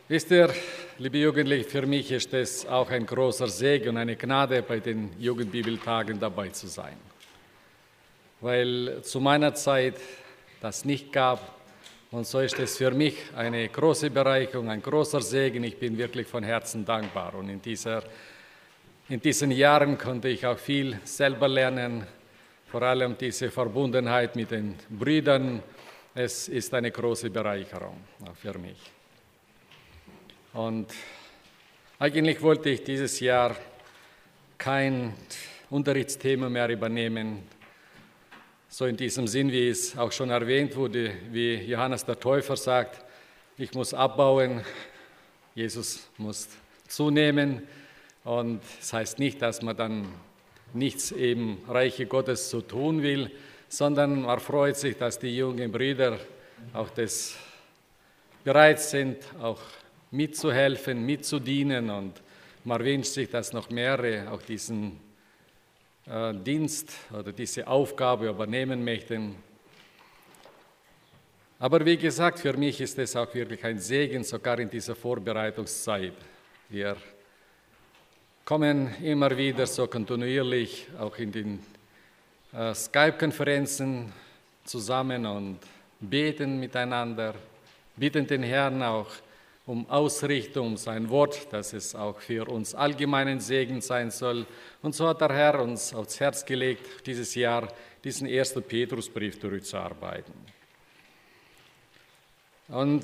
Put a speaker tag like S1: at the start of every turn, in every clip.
S1: Wisst ihr, liebe Jugendliche, für mich ist es auch ein großer Segen und eine Gnade, bei den Jugendbibeltagen dabei zu sein. Weil zu meiner Zeit das nicht gab und so ist es für mich eine große Bereicherung, ein großer Segen. Ich bin wirklich von Herzen dankbar und in diesen Jahren konnte ich auch viel selber lernen, vor allem diese Verbundenheit mit den Brüdern. Es ist eine große Bereicherung auch für mich. Und eigentlich wollte ich dieses Jahr kein Unterrichtsthema mehr übernehmen, so in diesem Sinn, wie es auch schon erwähnt wurde, wie Johannes der Täufer sagt, ich muss abbauen, Jesus muss zunehmen. Und das heißt nicht, dass man dann nichts im Reiche Gottes zu tun will, sondern man freut sich, dass die jungen Brüder auch das bereit sind, auch mitzuhelfen, mitzudienen, und man wünscht sich, dass noch mehrere auch diesen Dienst oder diese Aufgabe übernehmen möchten. Aber wie gesagt, für mich ist es auch wirklich ein Segen, sogar in dieser Vorbereitungszeit. Wir kommen immer wieder so kontinuierlich auch in den Skype-Konferenzen zusammen und beten miteinander, bitten den Herrn auch um Ausrichtung, um sein Wort, dass es auch für uns allgemeinen Segen sein soll. Und so hat der Herr uns aufs Herz gelegt, dieses Jahr diesen 1. Petrusbrief durchzuarbeiten. Und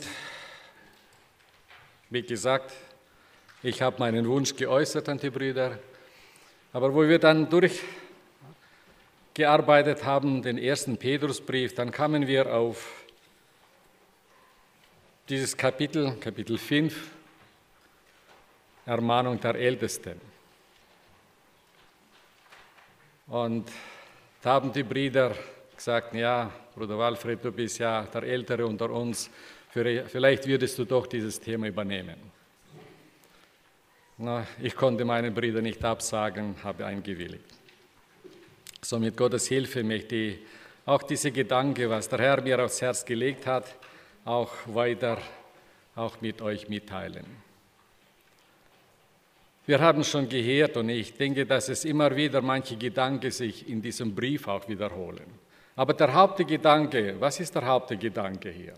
S1: wie gesagt, ich habe meinen Wunsch geäußert an die Brüder, aber wo wir dann durchgearbeitet haben, den 1. Petrusbrief, dann kamen wir auf dieses Kapitel 5, Ermahnung der Ältesten. Und da haben die Brüder gesagt, ja, Bruder Walfried, du bist ja der Ältere unter uns, vielleicht würdest du doch dieses Thema übernehmen. Na, ich konnte meinen Brüdern nicht absagen, habe eingewilligt. So mit Gottes Hilfe möchte ich auch diese Gedanken, was der Herr mir aufs Herz gelegt hat, auch weiter mit euch mitteilen. Wir haben schon gehört und ich denke, dass es immer wieder manche Gedanken sich in diesem Brief auch wiederholen. Aber der Hauptgedanke, was ist der Hauptgedanke hier?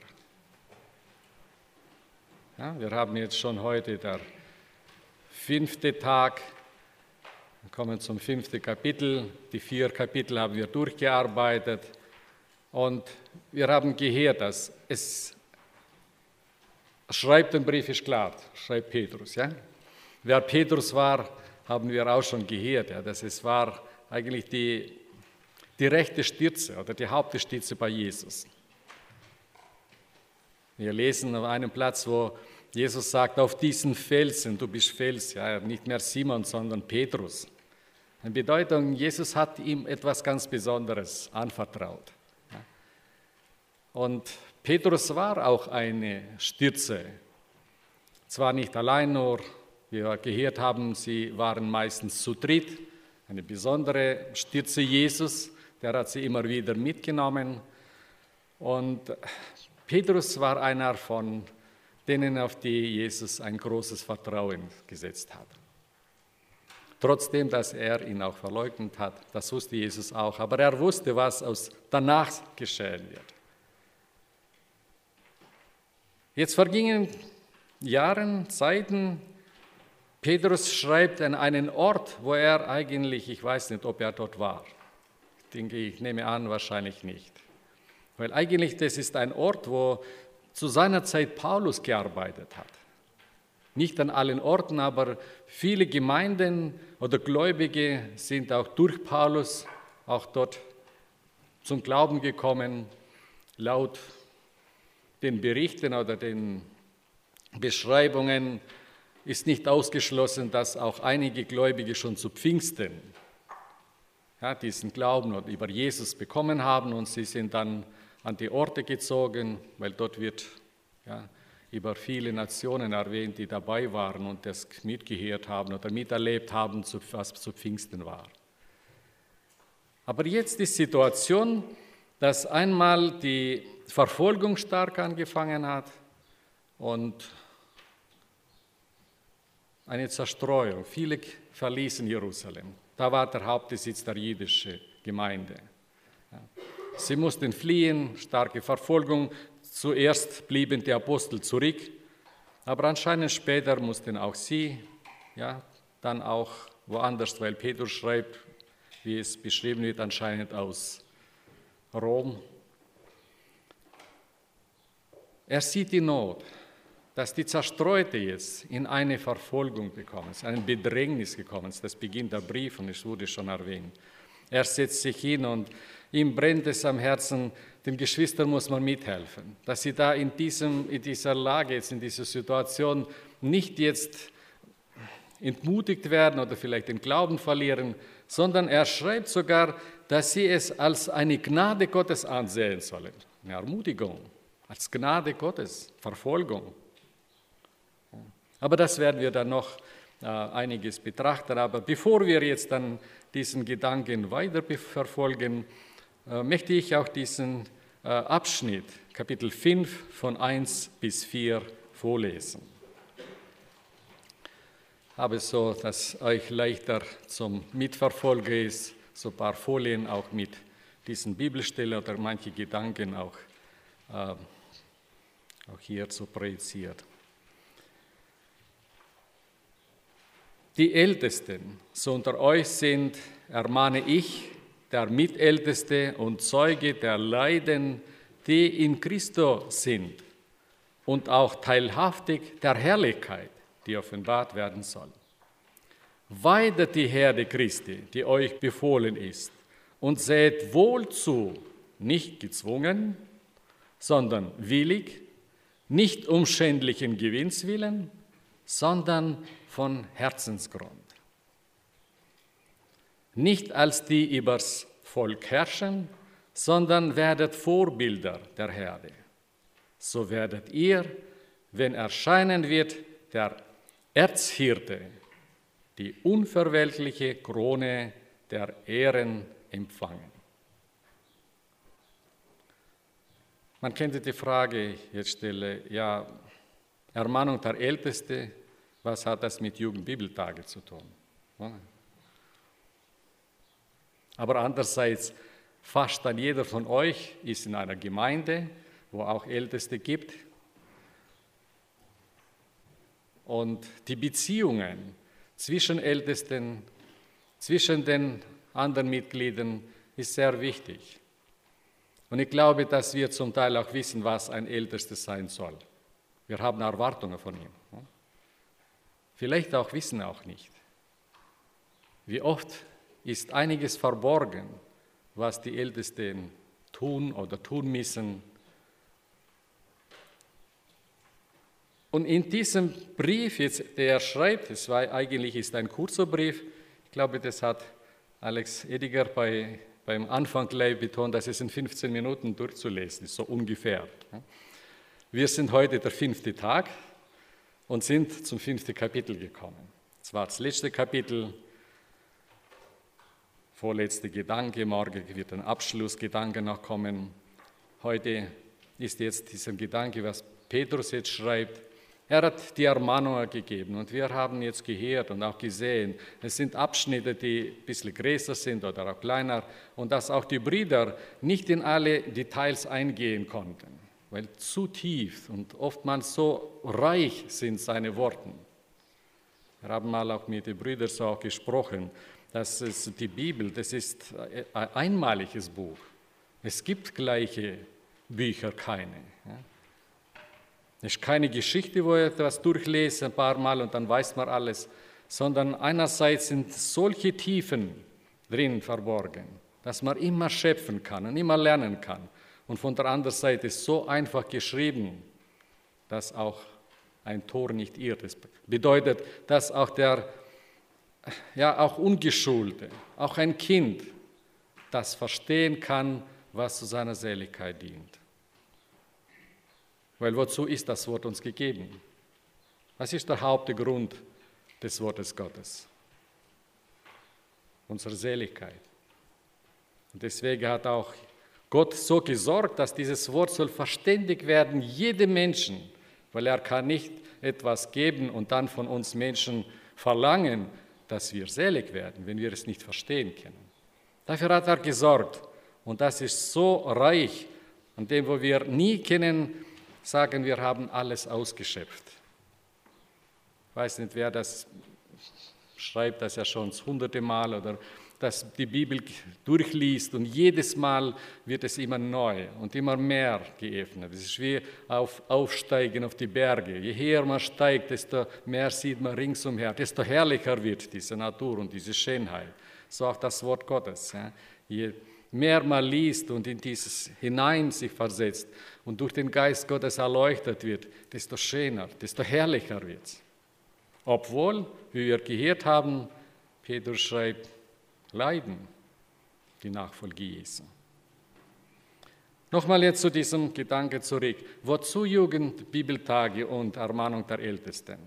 S1: Ja, wir haben jetzt schon heute der 5. Tag, wir kommen zum 5. Kapitel. Die 4 Kapitel haben wir durchgearbeitet und wir haben gehört, dass es schreibt, den Brief ist klar, schreibt Petrus. Ja? Wer Petrus war, haben wir auch schon gehört, ja, dass es war eigentlich die rechte Stütze oder die Hauptstütze bei Jesus. Wir lesen auf einem Platz, wo Jesus sagt, auf diesen Felsen, du bist Fels, ja, nicht mehr Simon, sondern Petrus. In Bedeutung, Jesus hat ihm etwas ganz Besonderes anvertraut. Ja. Und Petrus war auch eine Stütze, zwar nicht allein nur, wie wir gehört haben, sie waren meistens zu dritt, eine besondere Stütze Jesus, der hat sie immer wieder mitgenommen. Und Petrus war einer von denen, auf die Jesus ein großes Vertrauen gesetzt hat. Trotzdem, dass er ihn auch verleugnet hat, das wusste Jesus auch, aber er wusste, was danach geschehen wird. Jetzt vergingen Jahre, Zeiten. Petrus schreibt an einen Ort, wo er eigentlich, ich weiß nicht, ob er dort war. Ich nehme an, wahrscheinlich nicht. Weil eigentlich das ist ein Ort, wo zu seiner Zeit Paulus gearbeitet hat. Nicht an allen Orten, aber viele Gemeinden oder Gläubige sind auch durch Paulus auch dort zum Glauben gekommen, laut den Berichten oder den Beschreibungen ist nicht ausgeschlossen, dass auch einige Gläubige schon zu Pfingsten diesen Glauben über Jesus bekommen haben und sie sind dann an die Orte gezogen, weil dort wird über viele Nationen erwähnt, die dabei waren und das mitgehört haben oder miterlebt haben, was zu Pfingsten war. Aber jetzt die Situation, dass einmal die Verfolgung stark angefangen hat und eine Zerstreuung. Viele verließen Jerusalem. Da war der Hauptsitz der jüdischen Gemeinde. Sie mussten fliehen, starke Verfolgung. Zuerst blieben die Apostel zurück, aber anscheinend später mussten auch sie, dann auch woanders, weil Petrus schreibt, wie es beschrieben wird, anscheinend aus Rom. Er sieht die Not, dass die Zerstreute jetzt in eine Verfolgung gekommen sind, ein Bedrängnis gekommen sind. Das beginnt der Brief und es wurde schon erwähnt. Er setzt sich hin und ihm brennt es am Herzen, den Geschwistern muss man mithelfen, dass sie da in dieser Lage, jetzt in dieser Situation nicht jetzt entmutigt werden oder vielleicht den Glauben verlieren, sondern er schreibt sogar, dass sie es als eine Gnade Gottes ansehen sollen. Eine Ermutigung, als Gnade Gottes, Verfolgung. Aber das werden wir dann noch einiges betrachten. Aber bevor wir jetzt dann diesen Gedanken weiter verfolgen, möchte ich auch diesen Abschnitt, Kapitel 5 von 1 bis 4 vorlesen. Habe so, dass euch leichter zum Mitverfolgen ist, so ein paar Folien auch mit diesen Bibelstellen oder manche Gedanken auch hier so projiziert. Die Ältesten, so unter euch sind, ermahne ich, der Mitälteste und Zeuge der Leiden, die in Christo sind und auch teilhaftig der Herrlichkeit, die offenbart werden soll. Weidet die Herde Christi, die euch befohlen ist, und seht wohl zu, nicht gezwungen, sondern willig, nicht um schändlichen Gewinns willen, sondern von Herzensgrund. Nicht als die übers Volk herrschen, sondern werdet Vorbilder der Herde. So werdet ihr, wenn erscheinen wird der Erzhirte, die unverwelkliche Krone der Ehren empfangen. Man könnte die Frage jetzt stellen, ja, Ermahnung der Älteste, was hat das mit Jugendbibeltage zu tun? Aber andererseits, fast dann jeder von euch ist in einer Gemeinde, wo auch Älteste gibt. Und die Beziehungen zwischen Ältesten, zwischen den anderen Mitgliedern ist sehr wichtig. Und ich glaube, dass wir zum Teil auch wissen, was ein Ältester sein soll. Wir haben Erwartungen von ihm. Vielleicht auch wissen auch nicht. Wie oft ist einiges verborgen, was die Ältesten tun oder tun müssen. Und in diesem Brief, jetzt, der er schreibt, eigentlich ist ein kurzer Brief, ich glaube, das hat Alex Ediger beim Anfang gleich betont, dass es in 15 Minuten durchzulesen ist, so ungefähr. Wir sind heute der 5. Tag und sind zum 5. Kapitel gekommen. Das war das letzte Kapitel, vorletzte Gedanke, morgen wird ein Abschlussgedanke noch kommen. Heute ist jetzt dieser Gedanke, was Petrus jetzt schreibt. Er hat die Ermahnungen gegeben und wir haben jetzt gehört und auch gesehen, es sind Abschnitte, die ein bisschen größer sind oder auch kleiner und dass auch die Brüder nicht in alle Details eingehen konnten, weil zu tief und oftmals so reich sind seine Worte. Wir haben mal auch mit den Brüdern so auch gesprochen, dass die Bibel, das ist ein einmaliges Buch. Es gibt gleiche Bücher keine. Es ist keine Geschichte, wo ich etwas durchlese ein paar Mal und dann weiß man alles, sondern einerseits sind solche Tiefen drin verborgen, dass man immer schöpfen kann und immer lernen kann. Und von der anderen Seite ist so einfach geschrieben, dass auch ein Tor nicht irrt. Das bedeutet, dass auch auch Ungeschulte, auch ein Kind, das verstehen kann, was zu seiner Seligkeit dient. Weil wozu ist das Wort uns gegeben? Was ist der Hauptgrund des Wortes Gottes? Unsere Seligkeit. Und deswegen hat auch Gott so gesorgt, dass dieses Wort soll verständig werden, jedem Menschen, weil er kann nicht etwas geben und dann von uns Menschen verlangen, dass wir selig werden, wenn wir es nicht verstehen können. Dafür hat er gesorgt und das ist so reich, an dem, wo wir nie können, sagen, wir haben alles ausgeschöpft. Ich weiß nicht, wer das schreibt, das ja schon das 100. Mal oder dass die Bibel durchliest und jedes Mal wird es immer neu und immer mehr geöffnet. Es ist wie Aufsteigen auf die Berge. Je höher man steigt, desto mehr sieht man ringsumher, desto herrlicher wird diese Natur und diese Schönheit. So auch das Wort Gottes. Ja. Je mehr man liest und in dieses hinein sich versetzt und durch den Geist Gottes erleuchtet wird, desto schöner, desto herrlicher wird es. Obwohl, wie wir gehört haben, Petrus schreibt, Leiden, die Nachfolge Jesu. Nochmal jetzt zu diesem Gedanke zurück. Wozu Jugend, Bibeltage und Ermahnung der Ältesten?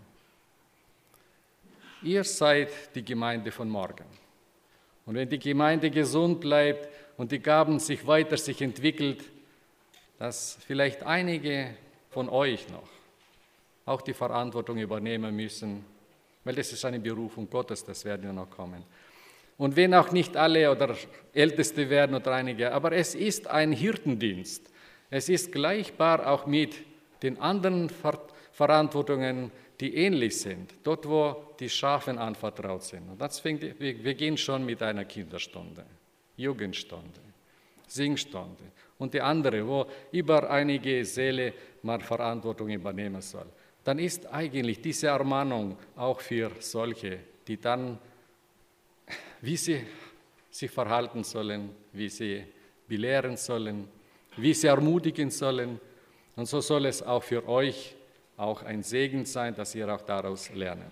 S1: Ihr seid die Gemeinde von morgen. Und wenn die Gemeinde gesund bleibt und die Gaben sich weiter entwickelt, dass vielleicht einige von euch noch auch die Verantwortung übernehmen müssen, weil das ist eine Berufung Gottes, das werden ja noch kommen. Und wenn auch nicht alle oder Älteste werden oder einige, aber es ist ein Hirtendienst. Es ist gleichbar auch mit den anderen Verantwortungen, die ähnlich sind, dort wo die Schafen anvertraut sind. Und das wir beginnen schon mit einer Kinderstunde, Jugendstunde, Singstunde und die andere, wo über einige Seele man Verantwortung übernehmen soll. Dann ist eigentlich diese Ermahnung auch für solche, die dann, wie sie sich verhalten sollen, wie sie belehren sollen, wie sie ermutigen sollen. Und so soll es auch für euch auch ein Segen sein, dass ihr auch daraus lernen.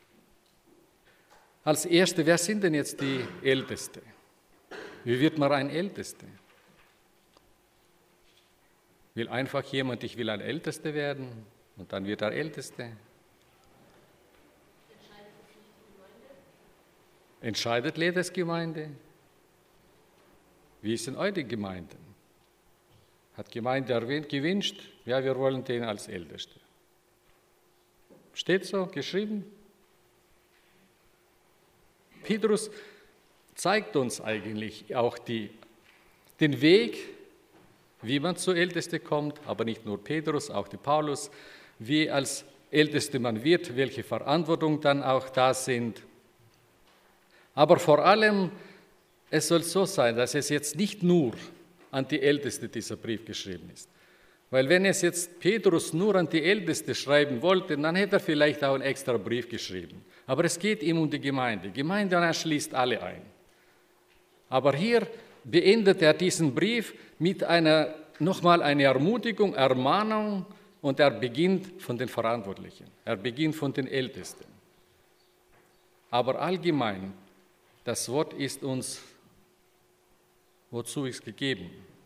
S1: Als Erste, wer sind denn jetzt die Älteste? Wie wird man ein Ältester? Will einfach jemand, ich will ein Ältester werden und dann wird er Älteste? Entscheidet jedes Gemeinde? Wie ist in eure Gemeinde? Hat Gemeinde gewünscht? Ja, wir wollen den als Älteste. Steht so geschrieben? Petrus zeigt uns eigentlich auch den Weg, wie man zu Älteste kommt, aber nicht nur Petrus, auch die Paulus, wie als Älteste man wird, welche Verantwortung dann auch da sind. Aber vor allem, es soll so sein, dass es jetzt nicht nur an die Älteste dieser Brief geschrieben ist. Weil wenn es jetzt Petrus nur an die Älteste schreiben wollte, dann hätte er vielleicht auch einen extra Brief geschrieben. Aber es geht ihm um die Gemeinde. Die Gemeinde schließt alle ein. Aber hier beendet er diesen Brief mit nochmal einer Ermutigung, Ermahnung und er beginnt von den Verantwortlichen. Er beginnt von den Ältesten. Aber allgemein, das Wort ist uns, wozu ist gegeben?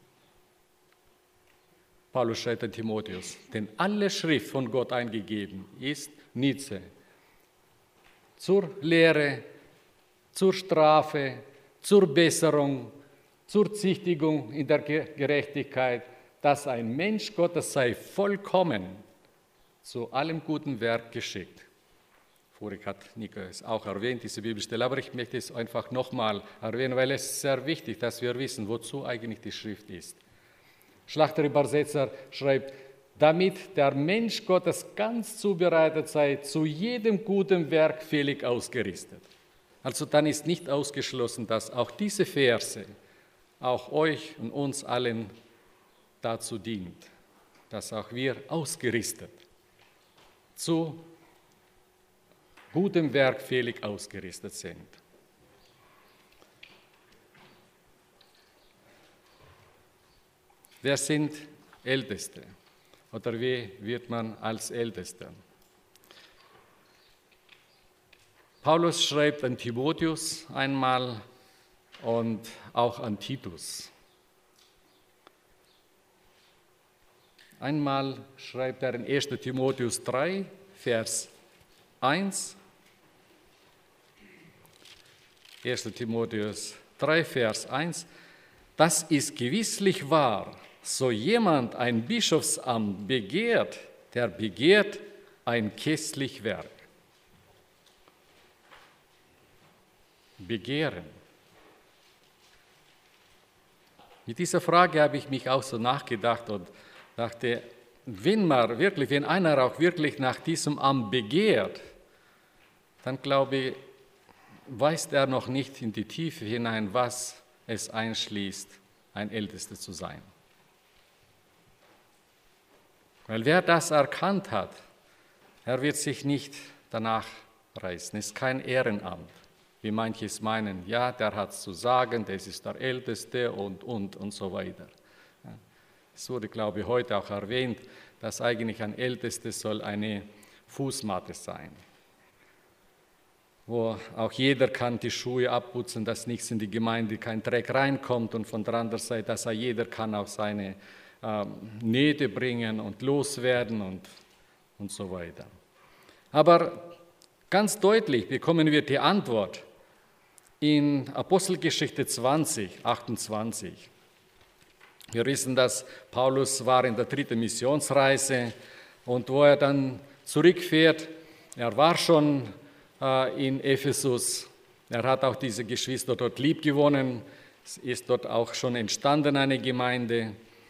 S1: Paulus schreibt an Timotheus, denn alle Schrift von Gott eingegeben ist nütze zur Lehre, zur Strafe, zur Besserung, zur Züchtigung in der Gerechtigkeit, dass ein Mensch Gottes sei vollkommen, zu allem guten Werk geschickt. Vorig hat Nico es auch erwähnt, diese Bibelstelle, aber ich möchte es einfach nochmal erwähnen, weil es sehr wichtig ist, dass wir wissen, wozu eigentlich die Schrift ist. Schlachterübersetzer schreibt, damit der Mensch Gottes ganz zubereitet sei, zu jedem guten Werk fähig ausgerüstet. Also dann ist nicht ausgeschlossen, dass auch diese Verse auch euch und uns allen dazu dient, dass auch wir ausgerüstet, zu gutem Werk fähig ausgerüstet sind. Wer sind Älteste? Oder wie wird man als Ältester? Paulus schreibt an Timotheus einmal und auch an Titus. Einmal schreibt er in 1. Timotheus 3, Vers 1. 1. Timotheus 3, Vers 1. Das ist gewisslich wahr. So jemand ein Bischofsamt begehrt, der begehrt ein kästlich Werk. Begehren. Mit dieser Frage habe ich mich auch so nachgedacht und dachte, wenn einer auch wirklich nach diesem Amt begehrt, dann glaube ich, weiß er noch nicht in die Tiefe hinein, was es einschließt, ein Ältester zu sein. Weil wer das erkannt hat, er wird sich nicht danach reißen. Es ist kein Ehrenamt, wie manche es meinen. Ja, der hat es zu sagen, das ist der Älteste und so weiter. Ja. Es wurde, glaube ich, heute auch erwähnt, dass eigentlich ein Ältester soll eine Fußmatte sein, wo auch jeder kann die Schuhe abputzen, dass nichts in die Gemeinde, kein Dreck reinkommt und von der anderen Seite, dass jeder kann auch seine Nähte bringen und loswerden und so weiter. Aber ganz deutlich bekommen wir die Antwort in Apostelgeschichte 20, 28. Wir wissen, dass Paulus war in der 3. Missionsreise und wo er dann zurückfährt, er war schon in Ephesus, er hat auch diese Geschwister dort liebgewonnen, es ist dort auch schon entstanden eine Gemeinde.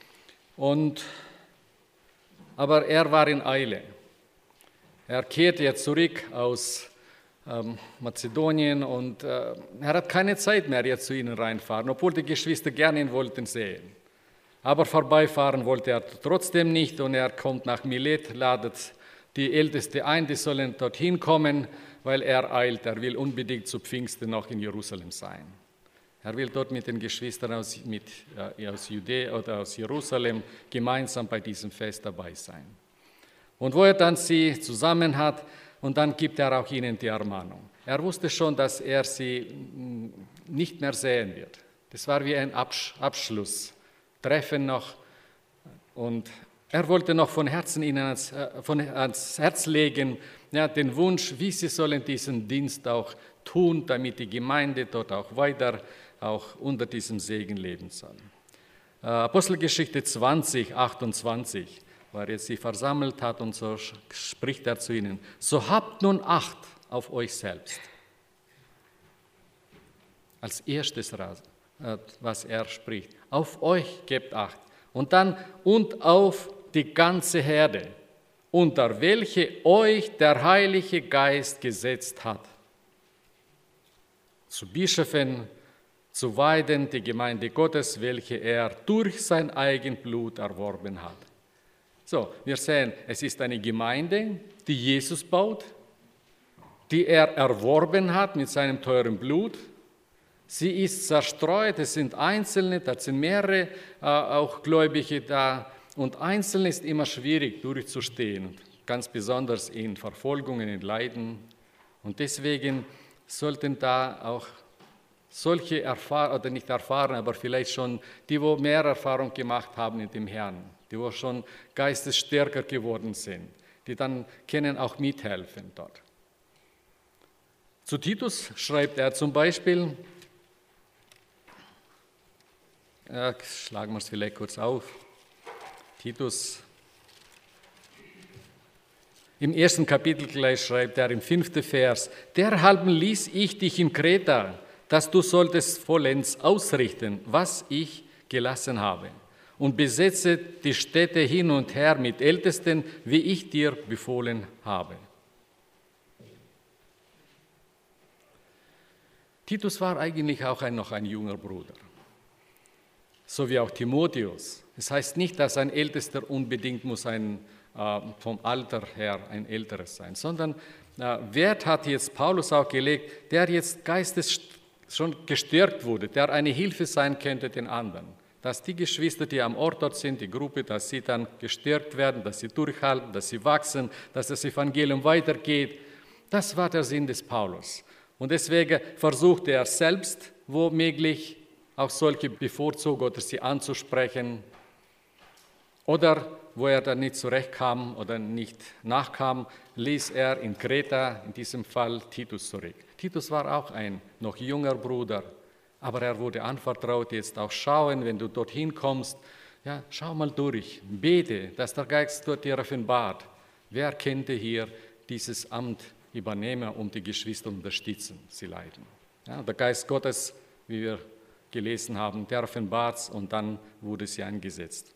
S1: Aber er war in Eile. Er kehrte jetzt zurück aus Mazedonien und er hat keine Zeit mehr, jetzt zu ihnen reinfahren, obwohl die Geschwister gerne ihn wollten sehen. Aber vorbeifahren wollte er trotzdem nicht und er kommt nach Milet, ladet die Ältesten ein, die sollen dorthin kommen, weil er eilt. Er will unbedingt zu Pfingsten noch in Jerusalem sein. Er will dort mit den Geschwistern aus Judäa oder aus Jerusalem gemeinsam bei diesem Fest dabei sein. Und wo er dann sie zusammen hat, und dann gibt er auch ihnen die Ermahnung. Er wusste schon, dass er sie nicht mehr sehen wird. Das war wie ein Abschlusstreffen noch. Und er wollte noch von Herzen ihnen ans Herz legen, ja, den Wunsch, wie sie sollen diesen Dienst auch tun, damit die Gemeinde dort auch weiter auch unter diesem Segen leben soll. Apostelgeschichte 20, 28, wo er jetzt sie versammelt hat und so spricht er zu ihnen, so habt nun Acht auf euch selbst. Als erstes, was er spricht, auf euch gebt Acht. Und dann, und auf die ganze Herde, unter welche euch der Heilige Geist gesetzt hat, zu Bischöfen, zu weiden die Gemeinde Gottes, welche er durch sein eigen Blut erworben hat. So, wir sehen, es ist eine Gemeinde, die Jesus baut, die er erworben hat mit seinem teuren Blut. Sie ist zerstreut, es sind Einzelne, da sind mehrere auch Gläubige da. Und Einzelne ist immer schwierig durchzustehen, ganz besonders in Verfolgungen, in Leiden. Und deswegen sollten da auch solche oder nicht erfahren, aber vielleicht schon die, wo mehr Erfahrung gemacht haben in dem Herrn, die wo schon geistesstärker geworden sind, die dann können auch mithelfen dort. Zu Titus schreibt er zum Beispiel, schlagen wir es vielleicht kurz auf, Titus, im 1. Kapitel gleich schreibt er im 5. Vers, derhalben ließ ich dich in Kreta, dass du solltest vollends ausrichten, was ich gelassen habe, und besetze die Städte hin und her mit Ältesten, wie ich dir befohlen habe. Titus war eigentlich auch noch ein junger Bruder, so wie auch Timotheus. Es heißt nicht, dass ein Ältester unbedingt muss vom Alter her ein Älteres sein, sondern Wert hat jetzt Paulus auch gelegt, der jetzt geistes schon gestärkt wurde, der eine Hilfe sein könnte den anderen. Dass die Geschwister, die am Ort dort sind, die Gruppe, dass sie dann gestärkt werden, dass sie durchhalten, dass sie wachsen, dass das Evangelium weitergeht. Das war der Sinn des Paulus. Und deswegen versuchte er selbst, womöglich auch solche bevorzugen oder sie anzusprechen. Oder wo er dann nicht zurechtkam oder nicht nachkam, ließ er in Kreta, in diesem Fall Titus zurück. Titus war auch ein noch junger Bruder, aber er wurde anvertraut, jetzt auch schauen, wenn du dorthin kommst, ja, schau mal durch, bete, dass der Geist dort dir offenbart, Wer könnte hier dieses Amt übernehmen, um die Geschwister zu unterstützen, sie leiden? Ja, der Geist Gottes, wie wir gelesen haben, der offenbart und dann wurde sie eingesetzt.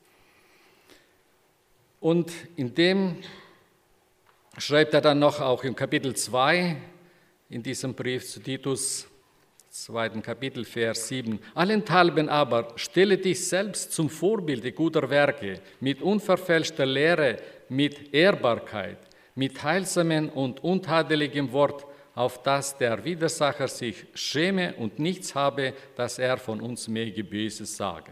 S1: Und in dem schreibt er dann noch auch im Kapitel 2, in diesem Brief zu Titus, 2. Kapitel, Vers 7. Allenthalben aber stelle dich selbst zum Vorbilde guter Werke, mit unverfälschter Lehre, mit Ehrbarkeit, mit heilsamem und untadeligem Wort, auf dass der Widersacher sich schäme und nichts habe, dass er von uns möge Böses sagen.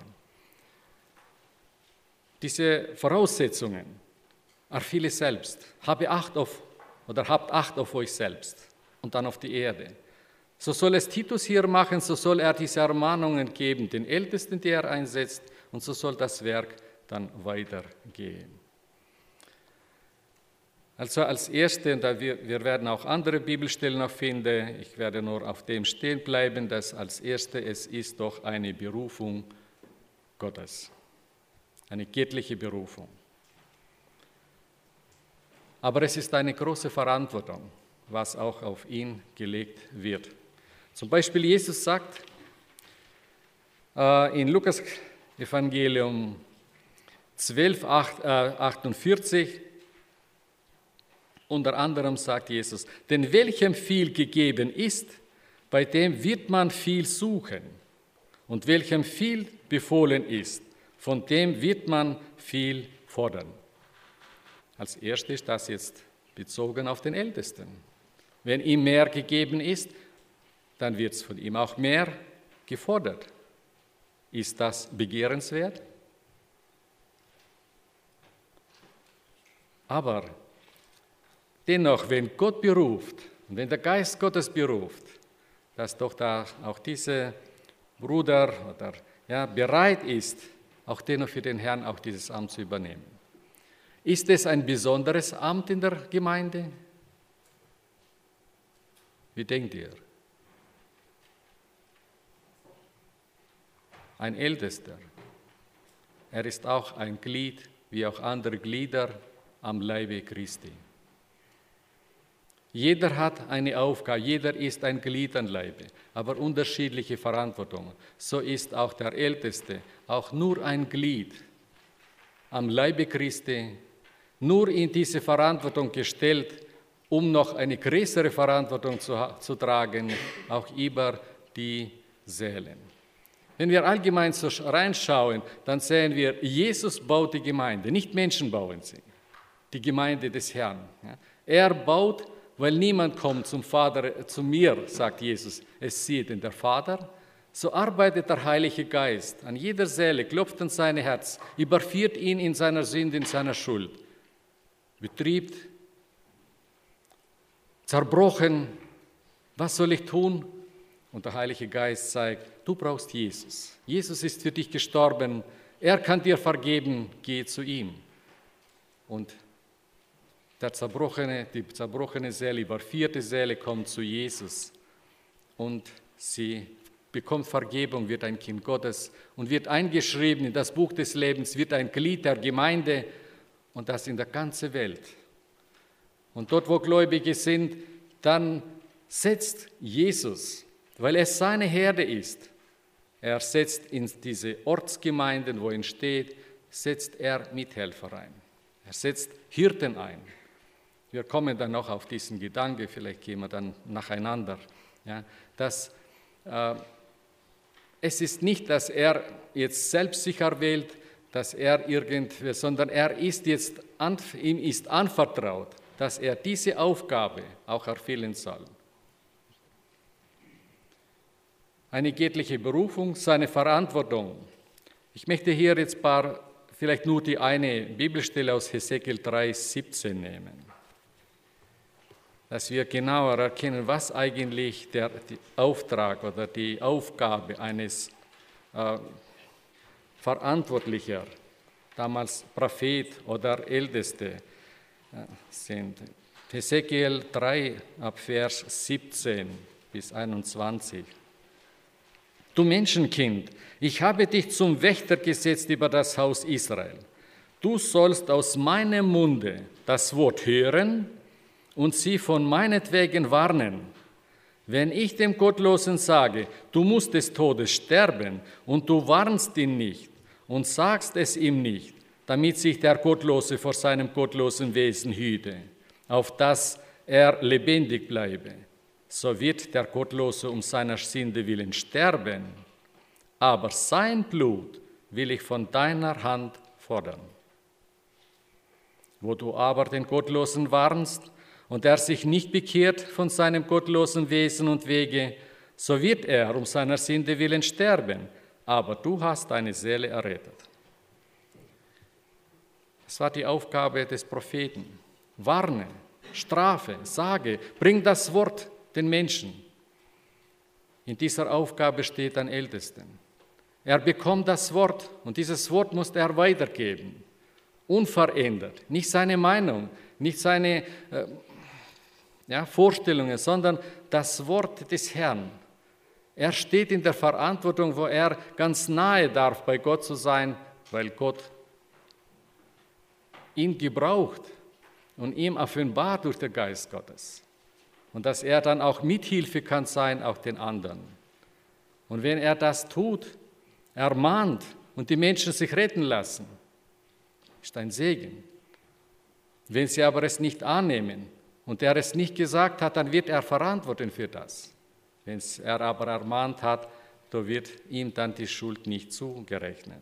S1: Diese Voraussetzungen erfülle selbst. Habt Acht auf euch selbst und dann auf die Erde. So soll es Titus hier machen, so soll er diese Ermahnungen geben, den Ältesten, die er einsetzt, und so soll das Werk dann weitergehen. Also als Erste, und wir werden auch andere Bibelstellen noch finden, ich werde nur auf dem stehen bleiben, dass als Erste es ist doch eine Berufung Gottes, eine göttliche Berufung. Aber es ist eine große Verantwortung, was auch auf ihn gelegt wird. Zum Beispiel Jesus sagt in Lukas Evangelium 12,48, unter anderem sagt Jesus, denn welchem viel gegeben ist, bei dem wird man viel suchen. Und welchem viel befohlen ist, von dem wird man viel fordern. Als erstes ist das jetzt bezogen auf den Ältesten. Wenn ihm mehr gegeben ist, dann wird es von ihm auch mehr gefordert. Ist das begehrenswert? Aber dennoch, wenn Gott beruft, und wenn der Geist Gottes beruft, dass doch da auch dieser Bruder oder, bereit ist, auch dennoch für den Herrn auch dieses Amt zu übernehmen. Ist es ein besonderes Amt in der Gemeinde? Wie denkt ihr? Ein Ältester. Er ist auch ein Glied, wie auch andere Glieder am Leibe Christi. Jeder hat eine Aufgabe, jeder ist ein Glied am Leibe, aber unterschiedliche Verantwortungen. So ist auch der Älteste auch nur ein Glied am Leibe Christi, nur in diese Verantwortung gestellt, um noch eine größere Verantwortung zu tragen, auch über die Seelen. Wenn wir allgemein so reinschauen, dann sehen wir, Jesus baut die Gemeinde, nicht Menschen bauen sie, die Gemeinde des Herrn. Er baut, weil niemand kommt zum Vater, zu mir, sagt Jesus, es sieht denn der Vater. So arbeitet der Heilige Geist an jeder Seele, klopft an sein Herz, überführt ihn in seiner Sünde, in seiner Schuld, betriebt, zerbrochen, was soll ich tun? Und der Heilige Geist sagt, du brauchst Jesus. Jesus ist für dich gestorben, er kann dir vergeben, geh zu ihm. Und die zerbrochene Seele, überführte Seele kommt zu Jesus und sie bekommt Vergebung, wird ein Kind Gottes und wird eingeschrieben in das Buch des Lebens, wird ein Glied der Gemeinde und das in der ganzen Welt. Und dort, wo Gläubige sind, dann setzt Jesus, weil es seine Herde ist, er setzt in diese Ortsgemeinden, wo er steht, setzt er Mithelfer ein. Er setzt Hirten ein. Wir kommen dann noch auf diesen Gedanke, vielleicht gehen wir dann nacheinander. Ja, es ist nicht, dass er jetzt selbst sich erwählt, sondern ihm ist anvertraut, dass er diese Aufgabe auch erfüllen soll. Eine göttliche Berufung, seine Verantwortung. Ich möchte hier jetzt vielleicht nur die eine Bibelstelle aus Hesekiel 3,17 nehmen, dass wir genauer erkennen, was eigentlich der Auftrag oder die Aufgabe eines Verantwortlicher, damals Prophet oder Älteste sind. Hesekiel 3 ab Vers 17 bis 21. Du Menschenkind, ich habe dich zum Wächter gesetzt über das Haus Israel. du sollst aus meinem Munde das Wort hören und sie von meinetwegen warnen. Wenn ich dem Gottlosen sage, du musst des Todes sterben, und du warnst ihn nicht und sagst es ihm nicht, damit sich der Gottlose vor seinem gottlosen Wesen hüte, auf dass er lebendig bleibe, so wird der Gottlose um seiner Sünde willen sterben, aber sein Blut will ich von deiner Hand fordern. Wo du aber den Gottlosen warnst und er sich nicht bekehrt von seinem gottlosen Wesen und Wege, so wird er um seiner Sünde willen sterben, aber du hast deine Seele errettet. Das war die Aufgabe des Propheten. Warne, strafe, sage, bring das Wort den Menschen. In dieser Aufgabe steht ein Ältesten. Er bekommt das Wort und dieses Wort muss er weitergeben. Unverändert, nicht seine Meinung, nicht seine Vorstellungen, sondern das Wort des Herrn. Er steht in der Verantwortung, wo er ganz nahe darf, bei Gott zu sein, weil Gott ihn gebraucht und ihm offenbart durch den Geist Gottes. Und dass er dann auch Mithilfe kann sein, auch den anderen. Und wenn er das tut, ermahnt und die Menschen sich retten lassen, ist ein Segen. Wenn sie aber es nicht annehmen und er es nicht gesagt hat, dann wird er verantworten für das. Wenn er aber ermahnt hat, so wird ihm dann die Schuld nicht zugerechnet.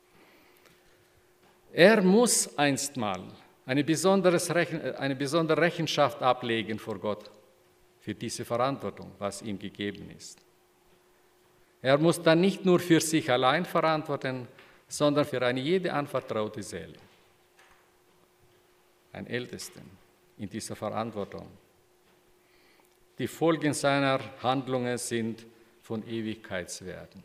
S1: Er muss einstmal eine besondere Rechenschaft ablegen vor Gott für diese Verantwortung, was ihm gegeben ist. Er muss dann nicht nur für sich allein verantworten, sondern für eine jede anvertraute Seele. Ein Ältesten in dieser Verantwortung. Die Folgen seiner Handlungen sind von Ewigkeitswerten.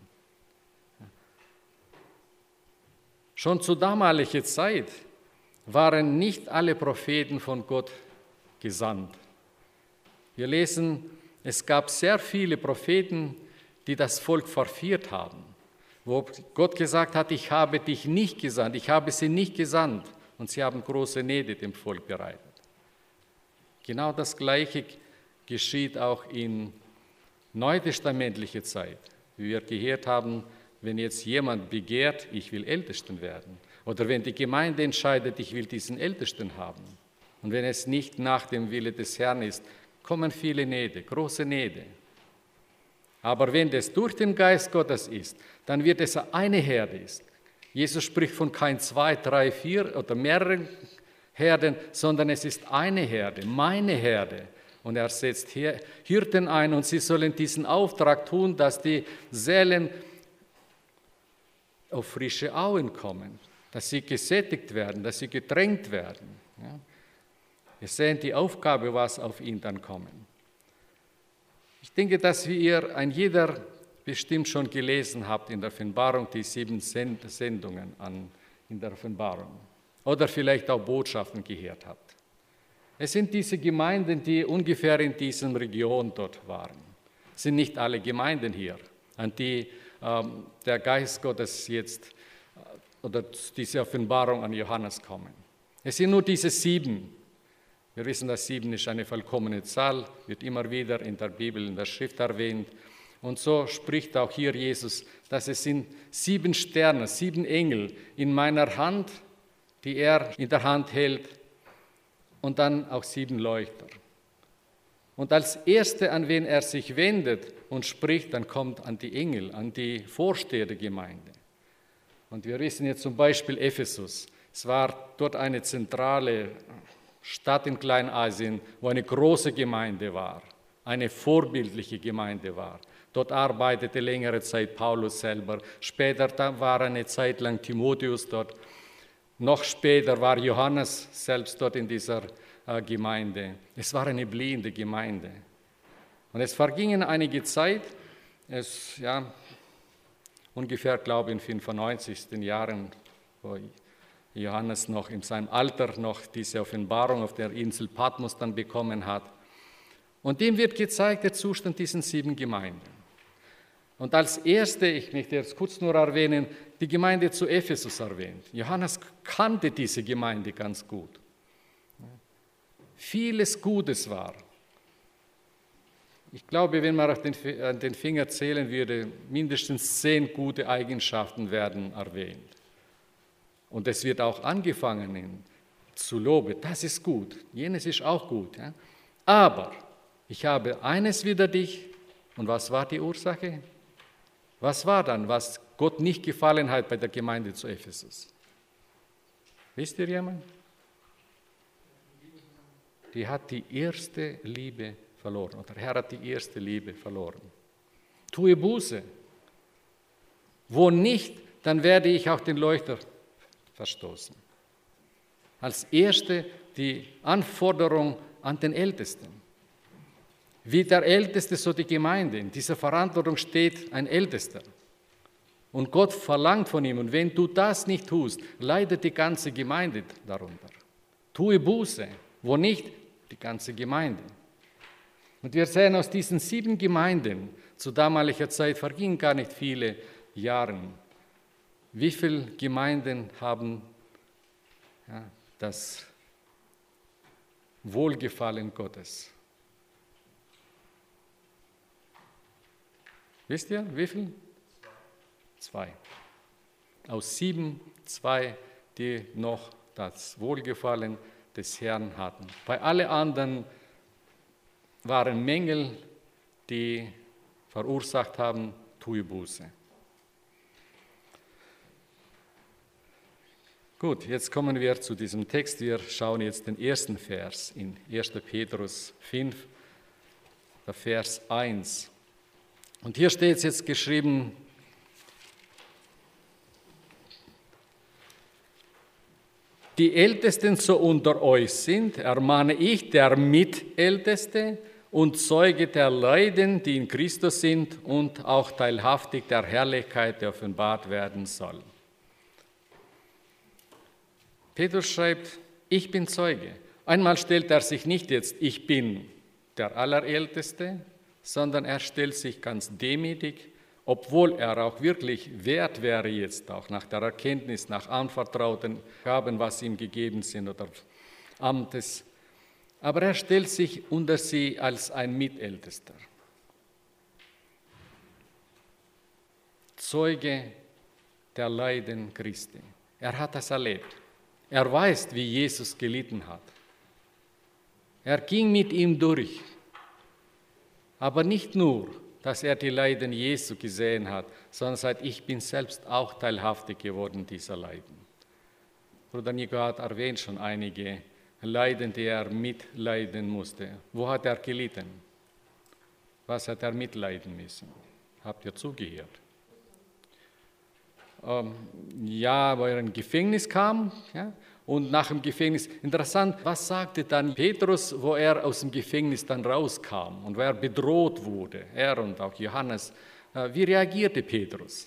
S1: Schon zu damaliger Zeit waren nicht alle Propheten von Gott gesandt. Wir lesen, es gab sehr viele Propheten, die das Volk verführt haben, wo Gott gesagt hat, ich habe dich nicht gesandt, ich habe sie nicht gesandt, und sie haben große Nöte dem Volk bereitet. Genau das Gleiche geschieht auch in neutestamentlicher Zeit, wie wir gehört haben, wenn jetzt jemand begehrt, ich will Ältesten werden, oder wenn die Gemeinde entscheidet, ich will diesen Ältesten haben, und wenn es nicht nach dem Wille des Herrn ist, kommen viele Nöte, große Nöte. Aber wenn das durch den Geist Gottes ist, dann wird es eine Herde ist. Jesus spricht von kein 2, 3, 4 oder mehreren Herden, sondern es ist eine Herde, meine Herde. Und er setzt hier Hirten ein und sie sollen diesen Auftrag tun, dass die Seelen auf frische Auen kommen, dass sie gesättigt werden, dass sie getränkt werden. Ja. Wir sehen die Aufgabe, was auf ihn dann kommen. Ich denke, dass ihr ein jeder bestimmt schon gelesen habt in der Offenbarung, die 7 Sendungen in der Offenbarung oder vielleicht auch Botschaften gehört habt. Es sind diese Gemeinden, die ungefähr in dieser Region dort waren. Es sind nicht alle Gemeinden hier, an die der Geist Gottes jetzt oder diese Offenbarung an Johannes kommen. Es sind nur diese 7. Wir wissen, dass 7 ist eine vollkommene Zahl, wird immer wieder in der Bibel, in der Schrift erwähnt. Und so spricht auch hier Jesus, dass es sind 7 Sterne, 7 Engel in meiner Hand, die er in der Hand hält, und dann auch 7 Leuchter. Und als Erste, an wen er sich wendet und spricht, dann kommt an die Engel, an die Vorsteher der Gemeinde. Und wir wissen jetzt zum Beispiel Ephesus. Es war dort eine zentrale Stadt in Kleinasien, wo eine große Gemeinde war, eine vorbildliche Gemeinde war. Dort arbeitete längere Zeit Paulus selber. Später war eine Zeit lang Timotheus dort. Noch später war Johannes selbst dort in dieser Gemeinde. Es war eine blühende Gemeinde. Und es vergingen einige Zeit, ungefähr, glaube ich, in 95. Jahren, wo Johannes noch in seinem Alter noch diese Offenbarung auf der Insel Patmos dann bekommen hat. Und dem wird gezeigt der Zustand dieser 7 Gemeinden. Und als erste, ich möchte jetzt kurz nur erwähnen, die Gemeinde zu Ephesus erwähnt. Johannes kannte diese Gemeinde ganz gut. Vieles Gutes war. Ich glaube, wenn man an den Finger zählen würde, mindestens 10 gute Eigenschaften werden erwähnt. Und es wird auch angefangen zu loben, das ist gut, jenes ist auch gut. Ja? Aber ich habe eines wider dich. Und was war die Ursache? Was war dann, was Gott nicht gefallen hat bei der Gemeinde zu Ephesus? Wisst ihr jemand? Die hat die erste Liebe verloren. Oder der Herr hat die erste Liebe verloren. Tue Buße. Wo nicht, dann werde ich auch den Leuchter verstoßen. Als erste die Anforderung an den Ältesten. Wie der Älteste, so die Gemeinde. In dieser Verantwortung steht ein Ältester. Und Gott verlangt von ihm, und wenn du das nicht tust, leidet die ganze Gemeinde darunter. Tue Buße, wo nicht, die ganze Gemeinde. Und wir sehen aus diesen 7 Gemeinden, zu damaliger Zeit vergingen gar nicht viele Jahre, wie viele Gemeinden haben das Wohlgefallen Gottes. Wisst ihr, wie viel? 2. Aus 7, 2, die noch das Wohlgefallen des Herrn hatten. Bei allen anderen waren Mängel, die verursacht haben, tue Buße. Gut, jetzt kommen wir zu diesem Text. Wir schauen jetzt den ersten Vers in 1. Petrus 5, der Vers 1. Und hier steht es jetzt geschrieben, die Ältesten so unter euch sind, ermahne ich, der Mitälteste und Zeuge der Leiden, die in Christus sind und auch teilhaftig der Herrlichkeit, die offenbart werden soll. Petrus schreibt, ich bin Zeuge. Einmal stellt er sich nicht jetzt, ich bin der Allerälteste, sondern er stellt sich ganz demütig, obwohl er auch wirklich wert wäre jetzt auch nach der Erkenntnis, nach anvertrauten Gaben, was ihm gegeben sind oder Amtes. Aber er stellt sich unter sie als ein Mitältester. Zeuge der Leiden Christi. Er hat das erlebt. Er weiß, wie Jesus gelitten hat. Er ging mit ihm durch. Aber nicht nur, dass er die Leiden Jesu gesehen hat, sondern sagt, ich bin selbst auch teilhaftig geworden dieser Leiden. Bruder Nico hat erwähnt schon einige Leiden, die er mitleiden musste. Wo hat er gelitten? Was hat er mitleiden müssen? Habt ihr zugehört? Ja, wo er in Gefängnis kam, ja, und nach dem Gefängnis, interessant, was sagte dann Petrus, wo er aus dem Gefängnis dann rauskam und wo er bedroht wurde, er und auch Johannes, wie reagierte Petrus?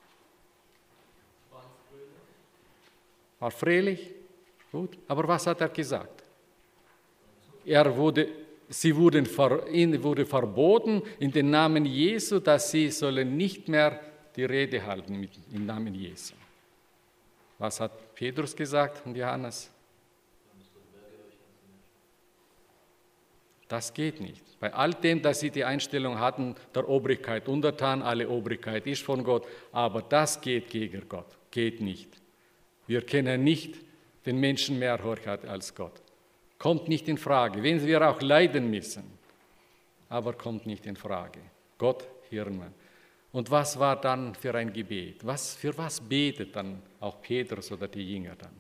S1: War fröhlich? Gut, aber was hat er gesagt? Ihnen wurde verboten in den Namen Jesu, dass sie sollen nicht mehr die Rede halten im Namen Jesu. Was hat Petrus gesagt und Johannes? Das geht nicht. Bei all dem, dass sie die Einstellung hatten, der Obrigkeit untertan, alle Obrigkeit ist von Gott, aber das geht gegen Gott, geht nicht. Wir kennen nicht den Menschen mehr Horchheit als Gott. Kommt nicht in Frage, wenn wir auch leiden müssen, aber kommt nicht in Frage. Gott hören wir. Und was war dann für ein Gebet? Für was betet dann auch Petrus oder die Jünger dann?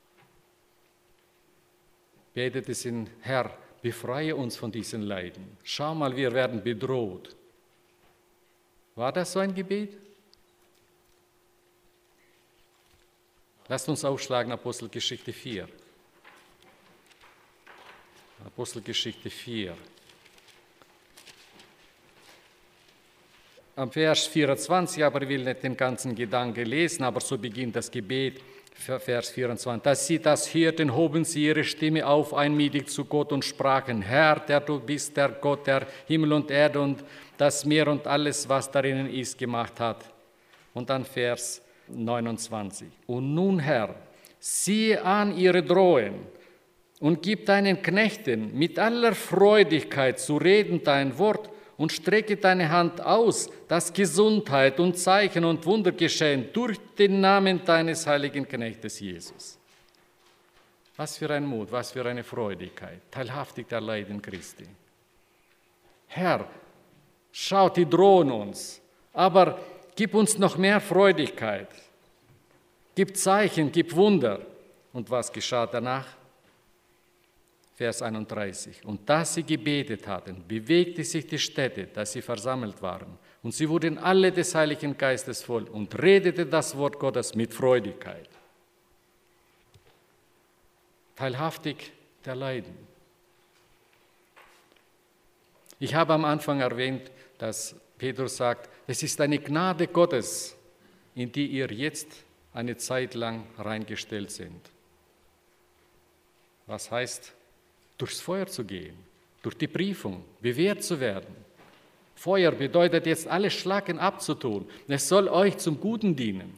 S1: Betet es in Herr, befreie uns von diesen Leiden. Schau mal, wir werden bedroht. War das so ein Gebet? Lasst uns aufschlagen, Apostelgeschichte 4. Apostelgeschichte 4. Am Vers 24, aber ich will nicht den ganzen Gedanken lesen, aber so beginnt das Gebet. Vers 24. Als sie das hörten, hoben sie ihre Stimme auf einmütig zu Gott und sprachen, Herr, der du bist, der Gott, der Himmel und Erde und das Meer und alles, was darin ist, gemacht hat. Und dann Vers 29. Und nun, Herr, siehe an ihre Drohen und gib deinen Knechten mit aller Freudigkeit zu reden dein Wort und strecke deine Hand aus, dass Gesundheit und Zeichen und Wunder geschehen durch den Namen deines heiligen Knechtes Jesus. Was für ein Mut, was für eine Freudigkeit, teilhaftig der Leiden Christi. Herr, schau, die drohen uns, aber gib uns noch mehr Freudigkeit. Gib Zeichen, gib Wunder. Und was geschah danach? Vers 31. Und da sie gebetet hatten, bewegte sich die Stätte, da sie versammelt waren. Und sie wurden alle des Heiligen Geistes voll und redete das Wort Gottes mit Freudigkeit. Teilhaftig der Leiden. Ich habe am Anfang erwähnt, dass Petrus sagt, es ist eine Gnade Gottes, in die ihr jetzt eine Zeit lang reingestellt sind. Was heißt, durchs Feuer zu gehen, durch die Prüfung, bewährt zu werden. Feuer bedeutet jetzt, alle Schlacken abzutun. Es soll euch zum Guten dienen.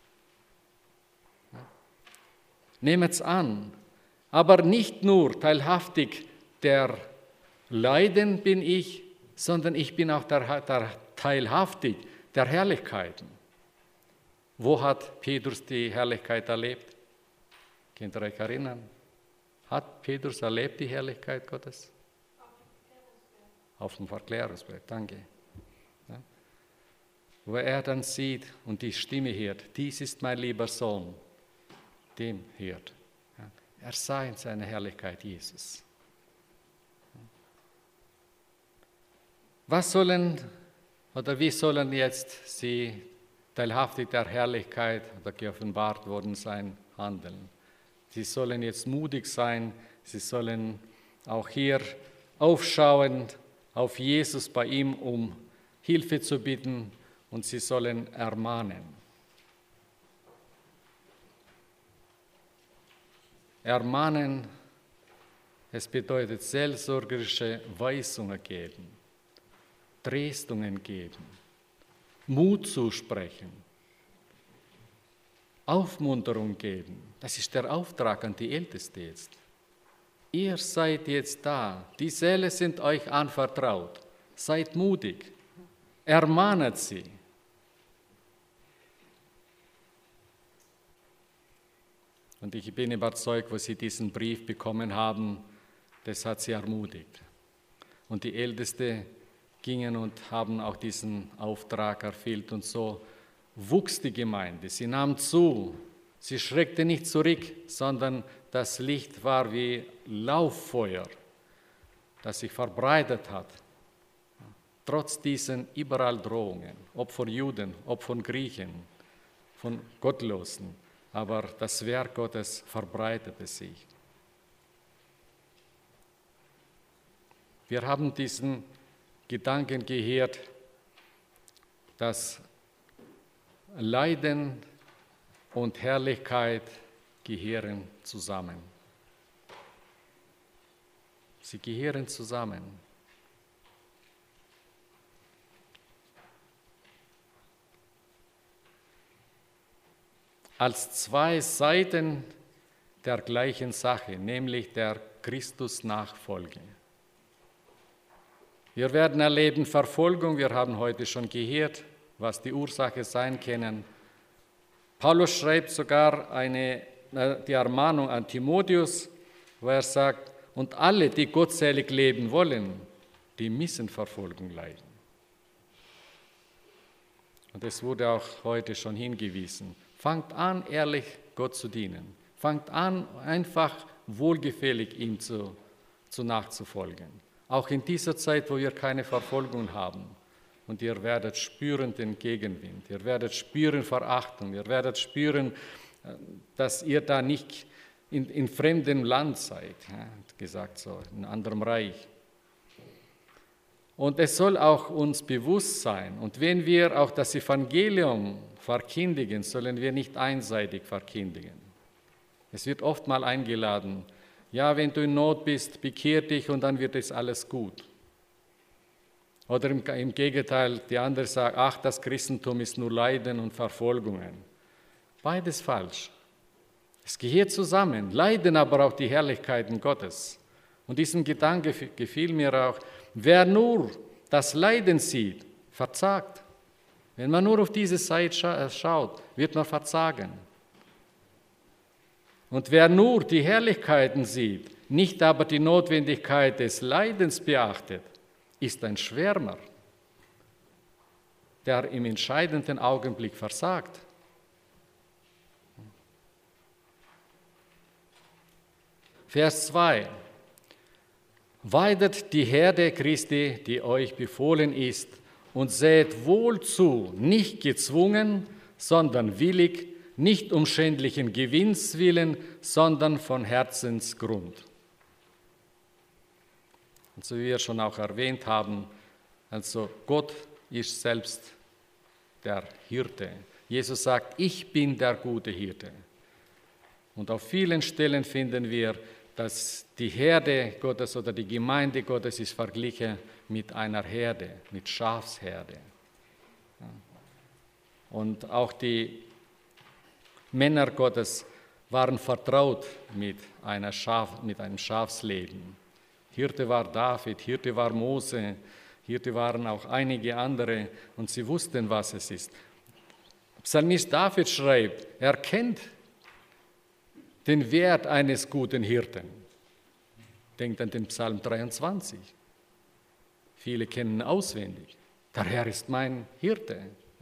S1: Nehmet's an, aber nicht nur teilhaftig der Leiden bin ich, sondern ich bin auch teilhaftig der Herrlichkeiten. Wo hat Petrus die Herrlichkeit erlebt? Könnt ihr euch erinnern? Hat Petrus erlebt die Herrlichkeit Gottes? Auf dem Verklärungsberg, danke. Ja. Wo er dann sieht und die Stimme hört, dies ist mein lieber Sohn, dem hört. Ja. Er sah in seiner Herrlichkeit Jesus. Wie sollen jetzt sie teilhaftig der Herrlichkeit, oder geoffenbart worden sein, handeln? Sie sollen jetzt mutig sein, sie sollen auch hier aufschauen auf Jesus bei ihm, um Hilfe zu bitten, und sie sollen ermahnen. Ermahnen, es bedeutet seelsorgerische Weisungen geben, Tröstungen geben, Mut zusprechen, Aufmunterung geben. Das ist der Auftrag an die Ältesten jetzt. Ihr seid jetzt da, die Seelen sind euch anvertraut. Seid mutig, ermahnet sie. Und ich bin überzeugt, wo sie diesen Brief bekommen haben, das hat sie ermutigt. Und die Ältesten gingen und haben auch diesen Auftrag erfüllt, und so wuchs die Gemeinde. Sie nahm zu, sie schreckte nicht zurück, sondern das Licht war wie Lauffeuer, das sich verbreitet hat, trotz diesen überall Drohungen, ob von Juden, ob von Griechen, von Gottlosen, aber das Werk Gottes verbreitete sich. Wir haben diesen Gedanken gehört, dass Leiden und Herrlichkeit gehören zusammen. Sie gehören zusammen. Als zwei Seiten der gleichen Sache, nämlich der Christus-Nachfolge. Wir werden erleben Verfolgung, wir haben heute schon gehört, was die Ursache sein können. Paulus schreibt sogar die Ermahnung an Timotheus, wo er sagt, und alle, die gottselig leben wollen, die müssen Verfolgung leiden. Und es wurde auch heute schon hingewiesen. Fangt an, ehrlich Gott zu dienen. Fangt an, einfach wohlgefällig ihm nachzufolgen. Auch in dieser Zeit, wo wir keine Verfolgung haben. Und ihr werdet spüren den Gegenwind. Ihr werdet spüren Verachtung. Ihr werdet spüren, dass ihr da nicht in fremdem Land seid. Ja, gesagt so, in einem anderen Reich. Und es soll auch uns bewusst sein. Und wenn wir auch das Evangelium verkündigen, sollen wir nicht einseitig verkündigen. Es wird oft mal eingeladen, ja, wenn du in Not bist, bekehr dich und dann wird es alles gut. Oder im Gegenteil, die andere sagt, ach, das Christentum ist nur Leiden und Verfolgungen. Beides falsch. Es gehört zusammen, Leiden, aber auch die Herrlichkeiten Gottes. Und diesen Gedanke gefiel mir auch, wer nur das Leiden sieht, verzagt. Wenn man nur auf diese Seite schaut, wird man verzagen. Und wer nur die Herrlichkeiten sieht, nicht aber die Notwendigkeit des Leidens beachtet, ist ein Schwärmer, der im entscheidenden Augenblick versagt. Vers 2. Weidet die Herde Christi, die euch befohlen ist, und säet wohl zu, nicht gezwungen, sondern willig, nicht um schändlichen Gewinns willen, sondern von Herzensgrund. Und so wie wir schon auch erwähnt haben, also Gott ist selbst der Hirte. Jesus sagt, ich bin der gute Hirte. Und auf vielen Stellen finden wir, dass die Herde Gottes oder die Gemeinde Gottes ist verglichen mit einer Herde, mit Schafsherde. Und auch die Männer Gottes waren vertraut mit einem Schafsleben. Hirte war David, Hirte war Mose, Hirte waren auch einige andere und sie wussten, was es ist. Psalmist David schreibt, er kennt den Wert eines guten Hirten. Denkt an den Psalm 23. Viele kennen ihn auswendig. Der Herr ist mein Hirte.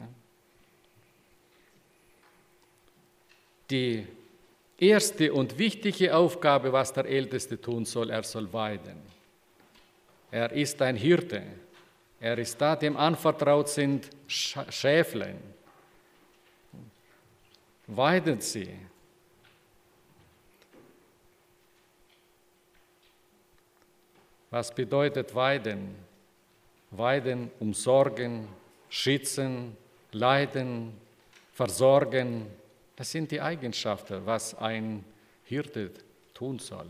S1: Die erste und wichtige Aufgabe, was der Älteste tun soll, er soll weiden. Er ist ein Hirte. Er ist da, dem anvertraut sind Schäflein. Weidet sie. Was bedeutet weiden? Weiden, umsorgen, schützen, leiden, versorgen. Das sind die Eigenschaften, was ein Hirte tun soll.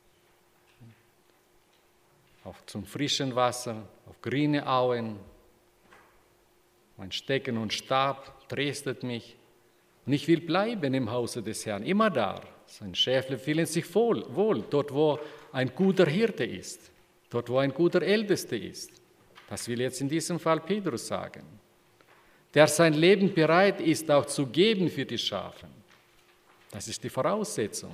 S1: Auf zum frischen Wasser, auf grüne Auen. Mein Stecken und Stab tröstet mich. Und ich will bleiben im Hause des Herrn, immer da. Sein Schäfle fühlen sich wohl, dort wo ein guter Hirte ist, dort wo ein guter Ältester ist. Das will jetzt in diesem Fall Petrus sagen. Der sein Leben bereit ist, auch zu geben für die Schafe. Das ist die Voraussetzung.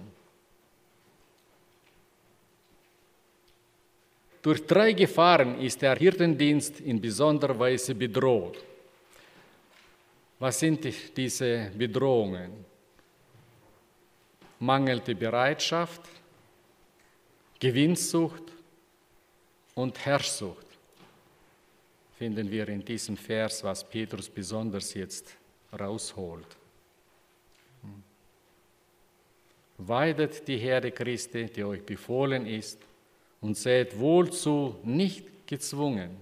S1: Durch 3 Gefahren ist der Hirtendienst in besonderer Weise bedroht. Was sind diese Bedrohungen? Mangelnde Bereitschaft, Gewinnsucht und Herrschsucht finden wir in diesem Vers, was Petrus besonders jetzt rausholt. Weidet die Herde Christi, die euch befohlen ist, und säet wohl zu, nicht gezwungen.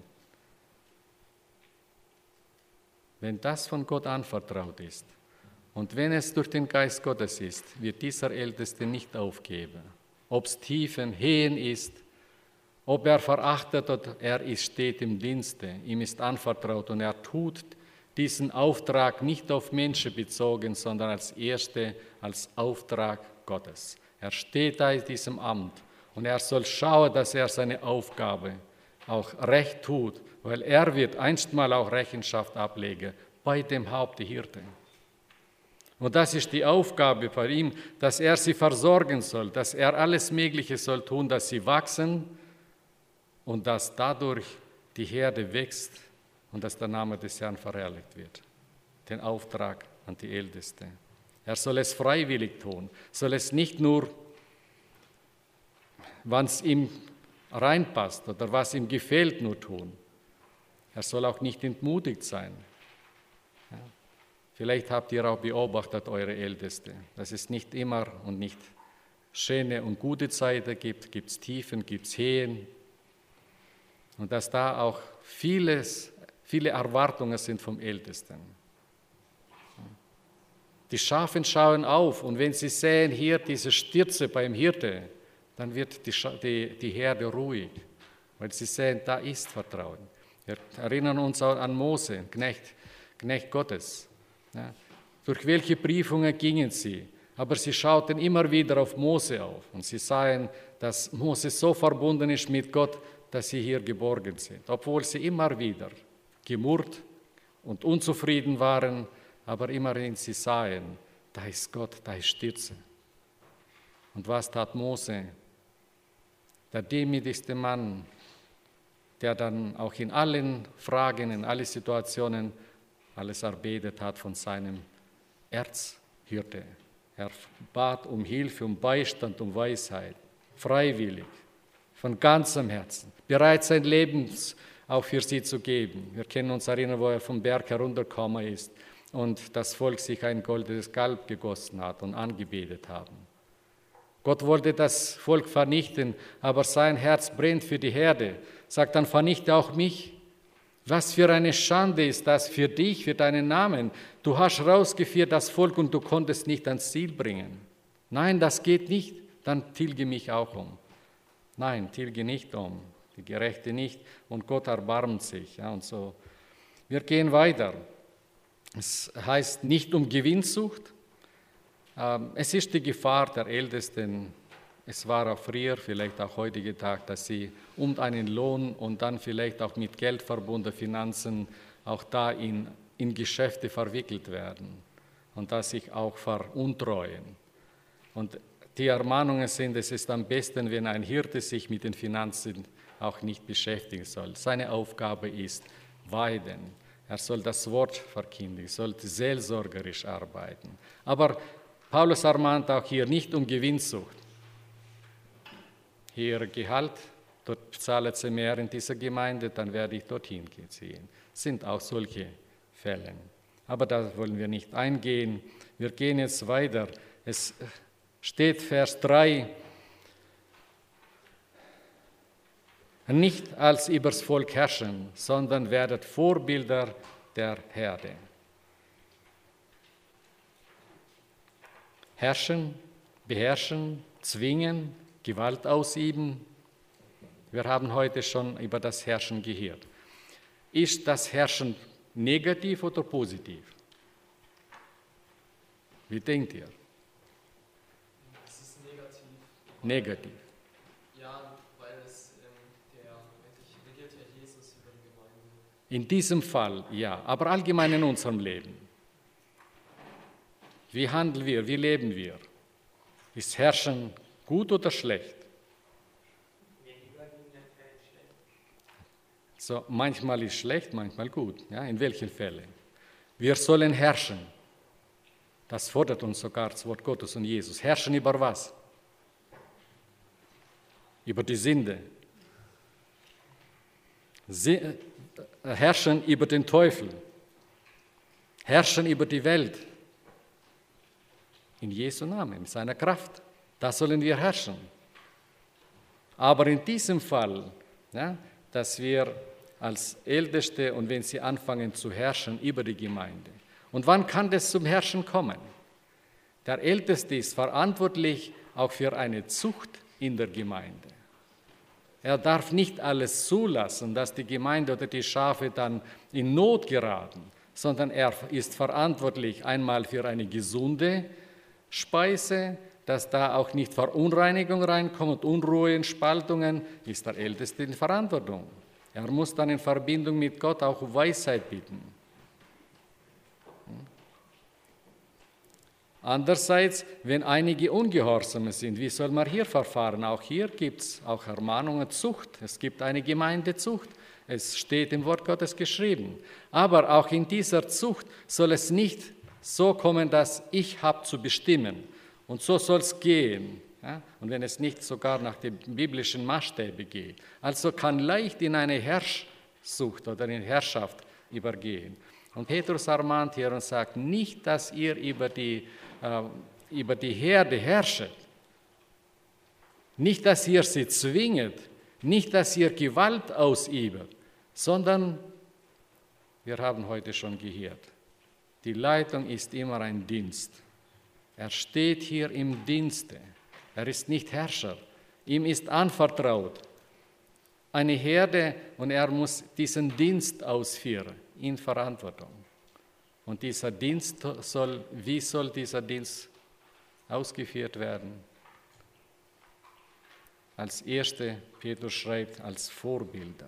S1: Wenn das von Gott anvertraut ist und wenn es durch den Geist Gottes ist, wird dieser Älteste nicht aufgeben. Ob es Tiefen, Hehen ist, ob er verachtet oder er steht im Dienste, ihm ist anvertraut und er tut diesen Auftrag nicht auf Menschen bezogen, sondern als Erste, als Auftrag Gottes. Er steht da in diesem Amt und er soll schauen, dass er seine Aufgabe auch recht tut, weil er wird einstmal auch Rechenschaft ablegen bei dem Haupt der Hirte. Und das ist die Aufgabe bei ihm, dass er sie versorgen soll, dass er alles Mögliche soll tun, dass sie wachsen und dass dadurch die Herde wächst und dass der Name des Herrn verherrlicht wird. Den Auftrag an die Älteste. Er soll es freiwillig tun, soll es nicht nur, wann es ihm reinpasst oder was ihm gefällt, nur tun. Er soll auch nicht entmutigt sein. Ja. Vielleicht habt ihr auch beobachtet, eure Älteste, dass es nicht immer und nicht schöne und gute Zeiten gibt, gibt es Tiefen, gibt es Hehen. Und dass da auch viele Erwartungen sind vom Ältesten. Die Schafe schauen auf und wenn sie sehen hier diese Stürze beim Hirte, dann wird die Herde ruhig, weil sie sehen, da ist Vertrauen. Wir erinnern uns auch an Mose, Knecht Gottes. Ja, durch welche Prüfungen gingen sie? Aber sie schauten immer wieder auf Mose auf und sie sahen, dass Mose so verbunden ist mit Gott, dass sie hier geborgen sind. Obwohl sie immer wieder gemurrt und unzufrieden waren, aber immerhin sie sahen, da ist Gott, da ist Stürze. Und was tat Mose? Der demütigste Mann, der dann auch in allen Fragen, in allen Situationen alles erbetet hat von seinem Erzhirte. Er bat um Hilfe, um Beistand, um Weisheit, freiwillig, von ganzem Herzen, bereit sein Leben auch für sie zu geben. Wir können uns erinnern, wo er vom Berg heruntergekommen ist und das Volk sich ein goldenes Kalb gegossen hat und angebetet haben. Gott wollte das Volk vernichten, aber sein Herz brennt für die Herde. Sagt dann, vernichte auch mich. Was für eine Schande ist das für dich, für deinen Namen. Du hast rausgeführt das Volk und du konntest nicht ans Ziel bringen. Nein, das geht nicht, dann tilge mich auch um. Nein, tilge nicht um, die Gerechte nicht und Gott erbarmt sich. Ja, und so. Wir gehen weiter. Es heißt nicht um Gewinnsucht. Es ist die Gefahr der Ältesten. Es war auch früher, vielleicht auch heutige Tag, dass sie um einen Lohn und dann vielleicht auch mit Geld verbundene Finanzen auch da in Geschäfte verwickelt werden und da sich auch veruntreuen. Und die Ermahnungen sind, es ist am besten, wenn ein Hirte sich mit den Finanzen auch nicht beschäftigen soll. Seine Aufgabe ist weiden. Er soll das Wort verkündigen, sollte seelsorgerisch arbeiten. Aber Paulus ermahnt auch hier nicht um Gewinnsucht. Hier Gehalt, dort bezahlt sie mehr in dieser Gemeinde, dann werde ich dorthin ziehen. Es sind auch solche Fälle. Aber da wollen wir nicht eingehen. Wir gehen jetzt weiter. Es steht Vers 3, nicht als übers Volk herrschen, sondern werdet Vorbilder der Herde. Herrschen, beherrschen, zwingen, Gewalt ausüben. Wir haben heute schon über das Herrschen gehört. Ist das Herrschen negativ oder positiv? Wie denkt ihr?
S2: Es ist negativ.
S1: Negativ.
S2: Ja, weil es regiert ja Jesus über die Gemeinde.
S1: In diesem Fall ja, aber allgemein in unserem Leben. Wie handeln wir, wie leben wir? Ist Herrschen gut oder schlecht? So, manchmal ist schlecht, manchmal gut. Ja, in welchen Fällen? Wir sollen herrschen. Das fordert uns sogar das Wort Gottes und Jesus. Herrschen über was? Über die Sünde. Herrschen über den Teufel. Herrschen über die Welt. In Jesu Namen, in seiner Kraft. Da sollen wir herrschen. Aber in diesem Fall, ja, dass wir als Älteste und wenn sie anfangen zu herrschen über die Gemeinde. Und wann kann das zum Herrschen kommen? Der Älteste ist verantwortlich auch für eine Zucht in der Gemeinde. Er darf nicht alles zulassen, dass die Gemeinde oder die Schafe dann in Not geraten, sondern er ist verantwortlich einmal für eine gesunde Speise, dass da auch nicht Verunreinigung reinkommt, Unruhe, Spaltungen, ist der Älteste in Verantwortung. Er muss dann in Verbindung mit Gott auch Weisheit bitten. Andererseits, wenn einige Ungehorsame sind, wie soll man hier verfahren? Auch hier gibt es auch Ermahnungen, Zucht. Es gibt eine Gemeindezucht. Es steht im Wort Gottes geschrieben. Aber auch in dieser Zucht soll es nicht so kommen, dass ich habe zu bestimmen. Und so soll es gehen. Ja? Und wenn es nicht sogar nach den biblischen Maßstäben geht. Also kann leicht in eine Herrschsucht oder in Herrschaft übergehen. Und Petrus ermahnt hier und sagt, nicht, dass ihr über die Herde herrschet, nicht, dass ihr sie zwinget, nicht, dass ihr Gewalt ausübt, sondern, wir haben heute schon gehört, die Leitung ist immer ein Dienst. Er steht hier im Dienste. Er ist nicht Herrscher. Ihm ist anvertraut eine Herde und er muss diesen Dienst ausführen in Verantwortung. Und dieser Dienst wie soll dieser Dienst ausgeführt werden? Als erste, Petrus schreibt, als Vorbilder.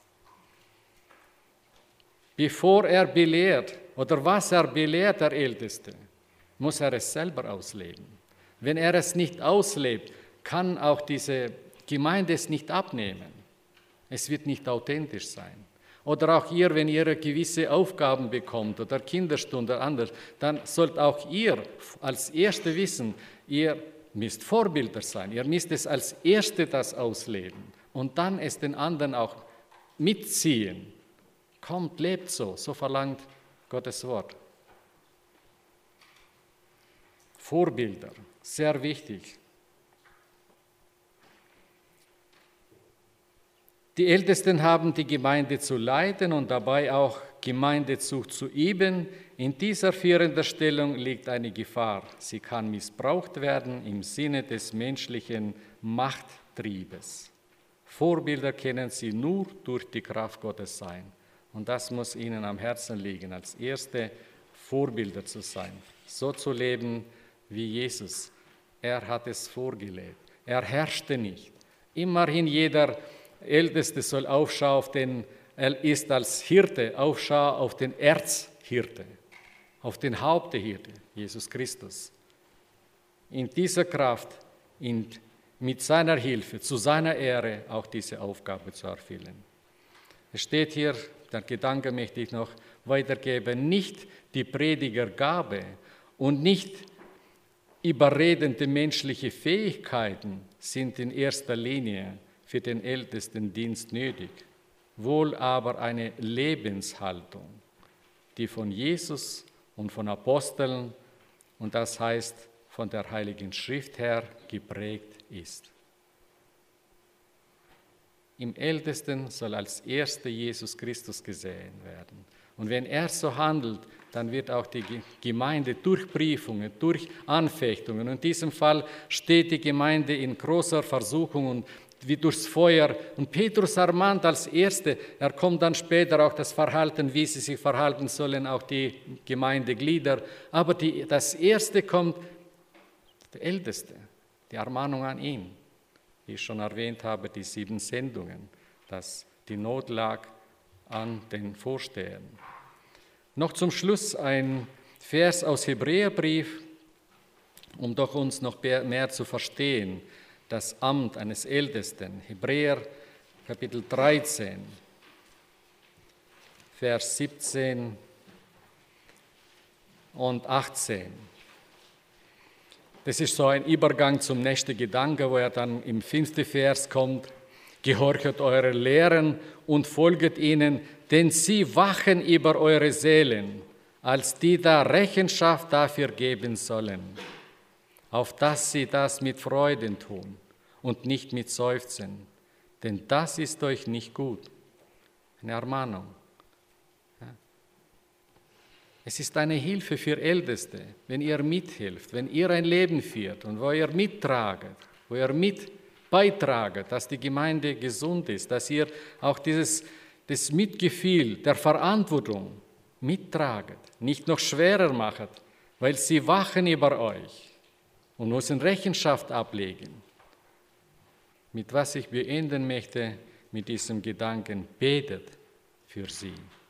S1: Bevor er belehrt oder was er belehrt, der Älteste, muss er es selber ausleben. Wenn er es nicht auslebt, kann auch diese Gemeinde es nicht abnehmen. Es wird nicht authentisch sein. Oder auch ihr, wenn ihr gewisse Aufgaben bekommt oder Kinderstunde oder anders, dann sollt auch ihr als Erste wissen, ihr müsst Vorbilder sein. Ihr müsst es als Erste das ausleben und dann es den anderen auch mitziehen. Kommt, lebt so, so verlangt Gottes Wort. Vorbilder, sehr wichtig. Die Ältesten haben die Gemeinde zu leiten und dabei auch Gemeindezucht zu üben. In dieser führenden Stellung liegt eine Gefahr. Sie kann missbraucht werden im Sinne des menschlichen Machttriebes. Vorbilder können sie nur durch die Kraft Gottes sein. Und das muss ihnen am Herzen liegen, als erste Vorbilder zu sein. So zu leben wie Jesus. Er hat es vorgelebt. Er herrschte nicht. Immerhin jeder Älteste soll aufschauen auf den, er ist als Hirte, aufschauen auf den Erzhirte, auf den Haupt der Hirte, Jesus Christus. In dieser Kraft, mit seiner Hilfe, zu seiner Ehre auch diese Aufgabe zu erfüllen. Es steht hier, der Gedanke möchte ich noch weitergeben, nicht die Predigergabe und nicht überredende menschliche Fähigkeiten sind in erster Linie für den Ältestendienst nötig, wohl aber eine Lebenshaltung, die von Jesus und von Aposteln, und das heißt von der Heiligen Schrift her, geprägt ist. Im Ältesten soll als Erster Jesus Christus gesehen werden. Und wenn er so handelt, dann wird auch die Gemeinde durch Prüfungen, durch Anfechtungen, in diesem Fall steht die Gemeinde in großer Versuchung und wie durchs Feuer. Und Petrus ermahnt als Erste, er kommt dann später auch das Verhalten, wie sie sich verhalten sollen, auch die Gemeindeglieder. Aber das Erste kommt, der Älteste, die Ermahnung an ihn. Wie ich schon erwähnt habe, die 7 Sendungen, dass die Not lag an den Vorstehern. Noch zum Schluss ein Vers aus Hebräerbrief, um doch uns noch mehr zu verstehen. Das Amt eines Ältesten, Hebräer Kapitel 13, Vers 17 und 18. Das ist so ein Übergang zum nächsten Gedanke, wo er dann im 5. Vers kommt, gehorchet eure Lehren und folget ihnen, denn sie wachen über eure Seelen, als die da Rechenschaft dafür geben sollen, auf dass sie das mit Freuden tun und nicht mit Seufzen, denn das ist euch nicht gut. Eine Ermahnung. Es ist eine Hilfe für Älteste, wenn ihr mithilft, wenn ihr ein Leben führt und wo ihr mittraget, wo ihr mit beitraget, dass die Gemeinde gesund ist, dass ihr auch das Mitgefühl der Verantwortung mittraget, nicht noch schwerer machet, weil sie wachen über euch und müssen Rechenschaft ablegen. Mit was ich beenden möchte, mit diesem Gedanken, betet für sie.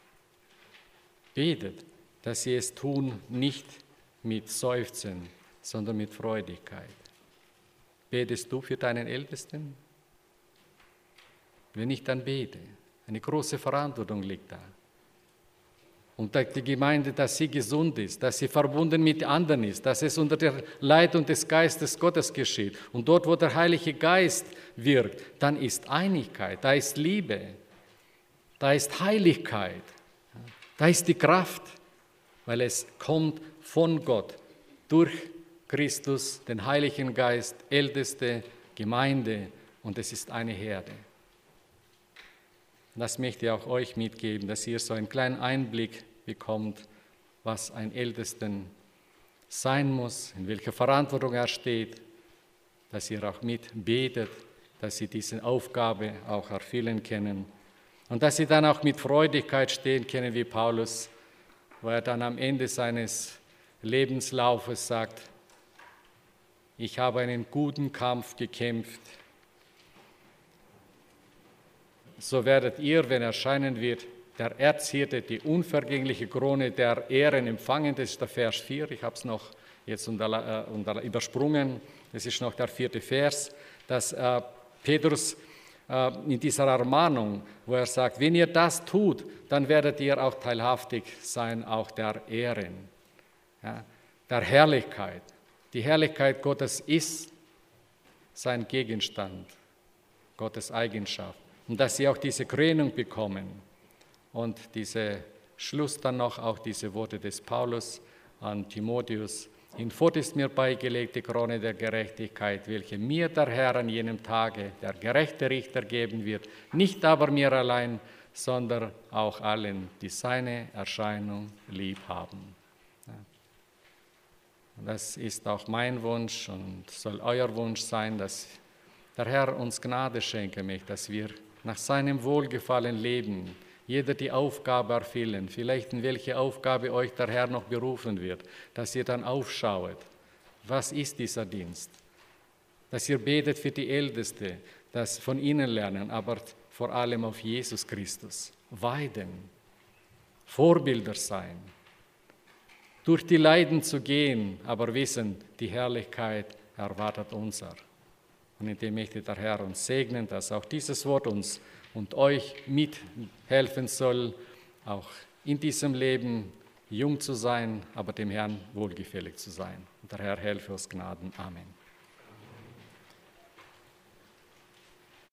S1: Betet, dass sie es tun, nicht mit Seufzen, sondern mit Freudigkeit. Betest du für deinen Ältesten? Wenn ich dann bete, eine große Verantwortung liegt da. Und die Gemeinde, dass sie gesund ist, dass sie verbunden mit anderen ist, dass es unter der Leitung des Geistes Gottes geschieht. Und dort, wo der Heilige Geist wirkt, dann ist Einigkeit, da ist Liebe, da ist Heiligkeit, da ist die Kraft, weil es kommt von Gott durch Christus, den Heiligen Geist, Älteste, Gemeinde und es ist eine Herde. Das möchte ich auch euch mitgeben, dass ihr so einen kleinen Einblick bekommt, was ein Ältesten sein muss, in welcher Verantwortung er steht, dass ihr auch mitbetet, dass sie diese Aufgabe auch erfüllen können und dass sie dann auch mit Freudigkeit stehen können wie Paulus, wo er dann am Ende seines Lebenslaufes sagt, ich habe einen guten Kampf gekämpft. So werdet ihr, wenn erscheinen wird, der Erzhirte, die unvergängliche Krone der Ehren empfangen. Das ist der Vers 4, ich habe es noch jetzt übersprungen. Das ist noch der 4. Vers, dass Petrus in dieser Ermahnung, wo er sagt, wenn ihr das tut, dann werdet ihr auch teilhaftig sein, auch der Ehren, ja, der Herrlichkeit. Die Herrlichkeit Gottes ist sein Gegenstand, Gottes Eigenschaft. Und dass sie auch diese Krönung bekommen. Und dieser Schluss dann noch, auch diese Worte des Paulus an Timotheus. Hinfort ist mir beigelegt die Krone der Gerechtigkeit, welche mir der Herr an jenem Tage, der gerechte Richter, geben wird. Nicht aber mir allein, sondern auch allen, die seine Erscheinung lieb haben. Das ist auch mein Wunsch und soll euer Wunsch sein, dass der Herr uns Gnade schenken möchte, dass wir nach seinem Wohlgefallen leben, jeder die Aufgabe erfüllen, vielleicht in welche Aufgabe euch der Herr noch berufen wird, dass ihr dann aufschaut, was ist dieser Dienst, dass ihr betet für die Älteste, das von ihnen lernen, aber vor allem auf Jesus Christus, weiden, Vorbilder sein, durch die Leiden zu gehen, aber wissen, die Herrlichkeit erwartet unser. Und in dem möchte der Herr uns segnen, dass auch dieses Wort uns und euch mithelfen soll, auch in diesem Leben jung zu sein, aber dem Herrn wohlgefällig zu sein. Und der Herr helfe uns Gnaden. Amen.